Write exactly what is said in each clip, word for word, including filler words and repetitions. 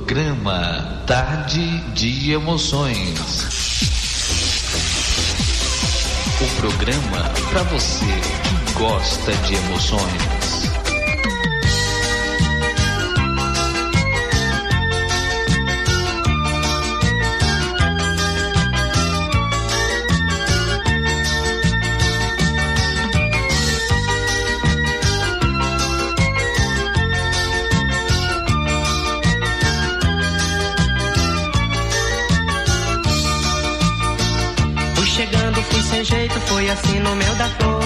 Programa Tarde de Emoções. O programa para você que gosta de emoções. Foi assim no meu da flor,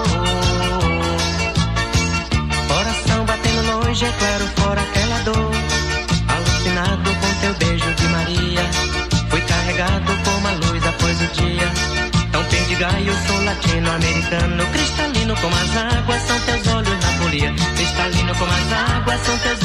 coração batendo longe, é claro, fora aquela dor. Alucinado com teu beijo de Maria, fui carregado como a luz após o dia. Tão perdigaio, sou latino-americano, cristalino como as águas, são teus olhos na folia. Cristalino como as águas, são teus